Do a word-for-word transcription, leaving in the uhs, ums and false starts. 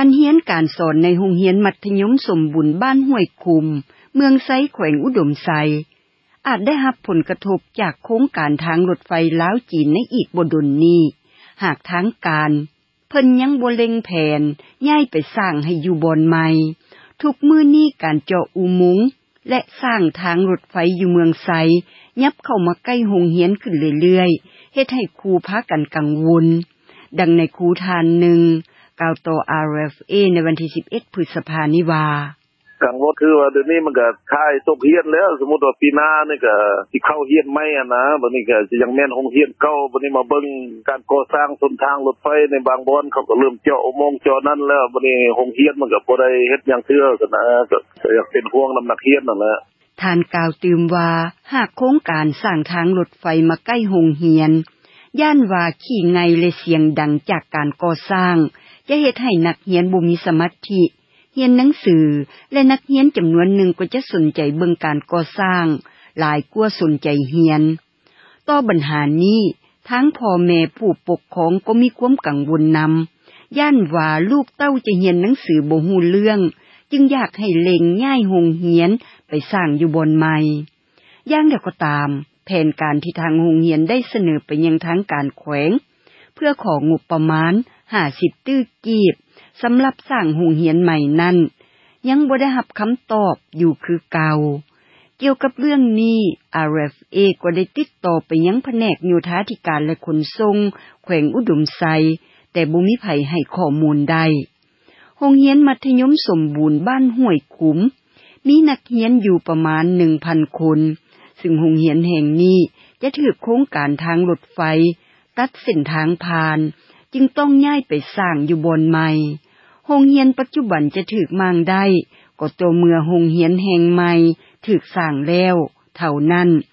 การเรียนการสอนในโรงเรียนมัธยมสมบูรณ์บ้านห้วยคุมเมืองไซแขวงอุดมไซอาจได้รับผลกระทบจากโครงการทางรถไฟลาวจีนในอีกบ่ดนนี้หากทางการเพิ่นยังบ่เล็งแผนย้ายไปสร้างให้อยู่บอนใหม่ทุกมื้อนี้การเจาะอุโมงค์และสร้างทางรถไฟอยู่เมืองไซยับเข้ามาใกล้โรงเรียนขึ้นเรื่อยๆเฮ็ดให้ครูพากันกังวลดังในครูทานหนึ่งกล่าวต่อ อาร์ เอฟ เอ ในวันที่สิบเอ็ดพฤษภาคมนี้ว่ากังวลคือว่าเดี๋ยวนี้มันก็ค่ายตกเรียนแล้วสมมุติว่าปีหน้านี่ก็สิเข้าเรียนใหม่อ่ะนะบัดนี้ก็สิยังแม่นโรงเรียนเก่าบัดนี้มาเบิ่งการก่อสร้างเส้นทางรถไฟในบางบ่อนเขาก็เริ่มเจาะอุโมงค์เจาะนั้นแล้วบัดนี้โรงเรียนมันก็บ่ได้เฮ็ดหยังเทื่อกันนะก็อยากเป็นห่วงนำนักเรียนนั่นแหละท่านกล่าวตื่มว่าหากโครงการสร้างทางรถไฟมาใกล้โรงเรียนย่านว่าขี้ไงและเสียงดังจากการก่อสร้างจะเฮ็ดให้นักเรียนบ่มีสมาธิเรียนหนังสือและนักเรียนจำนวนหนึ่งก็จะสนใจเบิ่งการก่อสร้างหลายกว่าสนใจเรียนต่อปัญหานี้ทั้งพ่อแม่ผู้ปกครองก็มีความกังวลนำย่านว่าลูกเต้าจะเรียนหนังสือบ่ฮู้เรื่องจึงอยากให้เล็งย้ายโรงเรียนไปสร้างอยู่บอนใหม่อย่างไรก็ตามแผนการที่ทางโรงเรียนได้เสนอไปยังทางการแขวงเพื่อของงบประมาณห้าสิบตื้อกีบสำหรับสร้างโรงเรียนใหม่นั้นยังบ่ได้รับคำตอบอยู่คือเก่าเกี่ยวกับเรื่องนี้ อาร์ เอฟ เอ ก็ได้ติดต่อไปยังแผนกโยธาธิการและขนส่งแขวงอุดมไซแต่บ่มีไผให้ข้อมูลได้โรงเรียนมัธยมสมบูรณ์บ้านห้วยขุมมีนักเรียนอยู่ประมาณ หนึ่งพัน คนซึ่งโรงเรียนแห่งนี้จะถูกโครงการทางรถไฟตัดเส้นทางผ่านจึงต้องย้ายไปสร้างอยู่บอนใหม่โรงเรียนปัจจุบันจะถูกมางได้ก็ต่อเมื่อโรงเรียนแห่งใหม่ถูกสร้างแล้วเท่านั้น